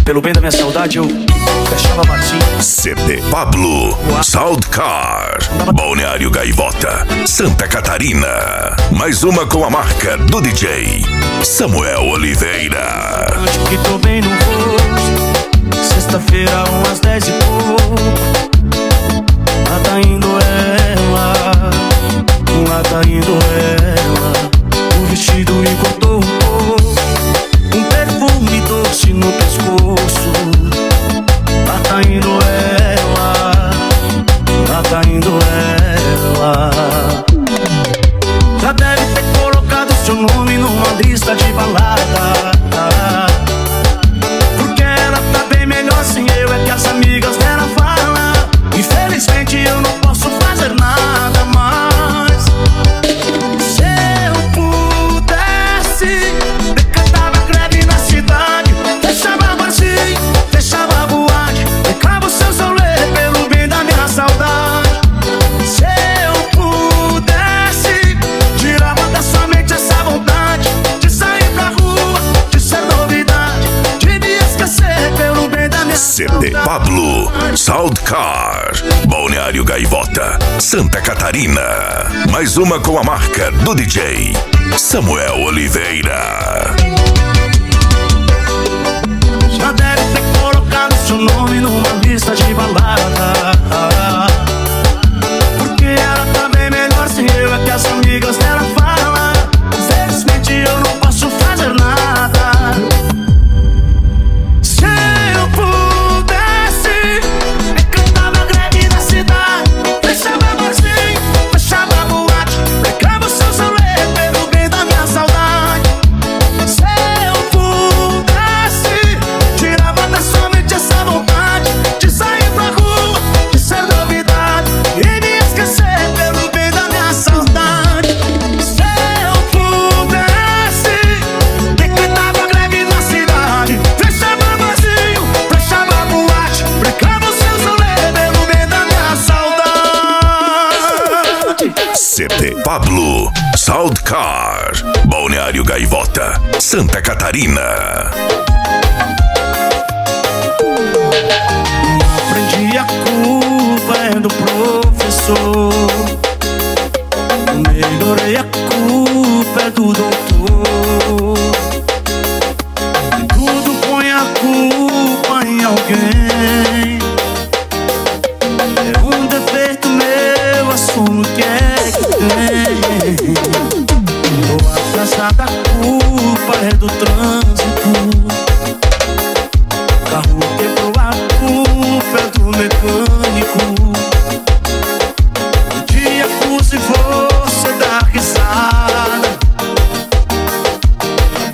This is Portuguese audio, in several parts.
Pelo bem da minha saudade eu fechava Martins. CD Pablo, Soundcar, Balneário Gaivota, Santa Catarina. Mais uma com a marca do DJ Samuel Oliveira. Acho que tô bem no rosto. Sexta-feira, umas 10 e pouco. Lá tá indo ela, lá tá indo ela. O vestido encortou um pouco, um perfume doce no pescoço. Lá tá indo ela, lá tá indo ela. Já deve ter colocado seu nome numa lista de balada, porque ela tá bem melhor sem eu, é que as amigas dela falam. Infelizmente eu não posso fazer nada mais. Se eu pudesse, decretava greve na cidade, fechava barzinho, fechava a boate, pegava os seus rolês pelo bem da minha saudade. Se eu pudesse, tirava da sua mente essa vontade de sair pra rua, de ser novidade, de me esquecer pelo bem da minha CD saudade. Pablo, Soundcar, Balneário Gaivota, Santa Catarina. Mais uma com a marca do DJ Samuel Oliveira. Já deve ter colocado seu nome numa lista de balada, porque ela tá bem melhor sem eu, é que as amigas dela falam. Infelizmente eu não posso fazer nada. Se eu pudesse, decretava greve na cidade, fechava barzinho, fechava a boate, pegava os seus rolês pelo bem da minha saudade. Se eu pudesse, tirava da sua mente essa vontade de sair pra rua, de ser novidade e me esquecer pelo bem da minha saudade. Se eu pudesse, decretava greve na cidade, fechava barzinho, fechava a boate, brincava os seus rolês pelo bem da minha saudade. CD Pablo, Soundcar, Balneário Gaivota, Santa Catarina. Aprendi a culpa é do professor, melhorei a culpa é do doutor. Tudo põe a culpa em alguém, é um defeito meu, assumo que é que tem. Tô atrasada, a culpa é do trânsito, carro quebrou, a culpa é do mecânico. Um dia acuso e você dá risada,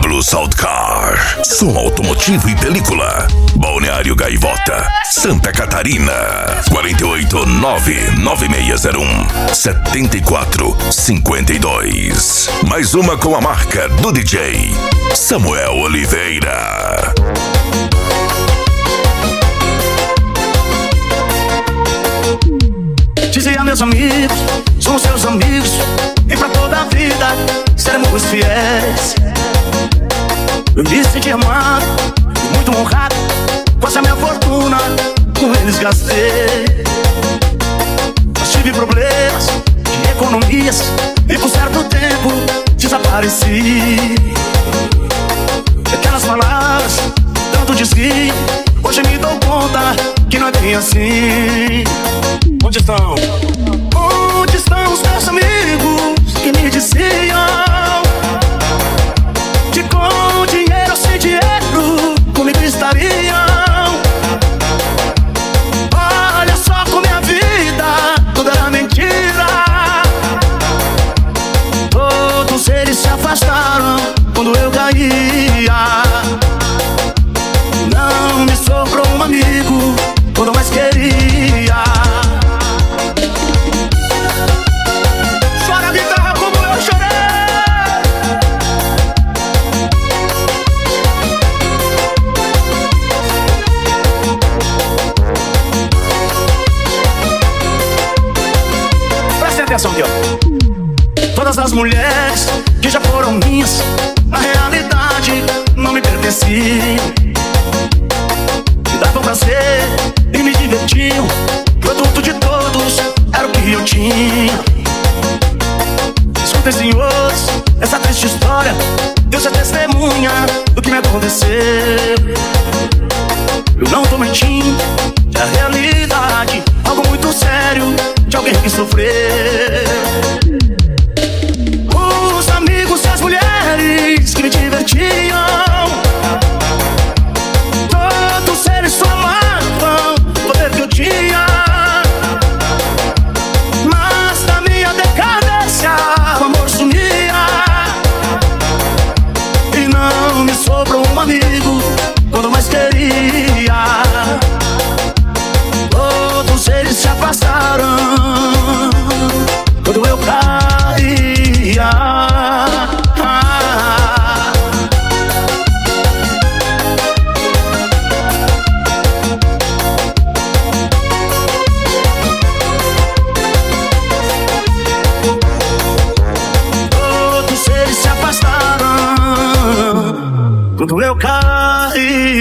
Blue Sound Car, som automotivo e película. Balneário Gaivota, Santa Catarina. 489-9601-7452. Mais uma com a marca do DJ Samuel Oliveira. Dizia meus amigos, somos seus amigos, e pra toda a vida seremos fiéis. Eu me senti amado, muito honrado, quase a minha fortuna com eles gastei. Mas tive problemas de economias e por certo tempo desapareci. Aquelas palavras tanto desviam, hoje me dou conta que não é bem assim. Onde estão? Onde estão os meus amigos que me diziam que com dinheiro ou sem dinheiro comigo estariam? Olha só como minha vida tudo era mentira. Todos eles se afastaram quando eu caía. Não me sobrou um amigo quando eu mais queria. Chora a guitarra como eu chorei. Presta atenção aqui, ó. Todas as mulheres que já foram minhas, na realidade não me pertenciam. Me davam prazer e me divertiam, produto de todos era o que eu tinha. Escutem, senhores, essa triste história, Deus é testemunha do que me aconteceu. Eu não tô mentindo, é a realidade, algo muito sério de alguém que sofreu. Os amigos e as mulheres que me divertiam, todos eles só amavam o poder que eu tinha. Mas na minha decadência o amor sumia, e não me sobrou um amigo quando mais queria. Todos eles se afastaram quando eu caía. Todos eles se afastaram quando eu caía.